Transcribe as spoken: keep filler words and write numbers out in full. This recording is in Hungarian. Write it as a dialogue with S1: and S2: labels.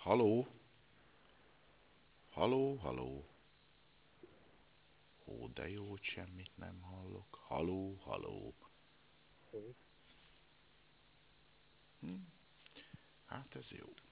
S1: Haló? Haló, haló? Ó, de jó, hogy semmit nem hallok. Haló, haló?
S2: Hm.
S1: Hát ez jó.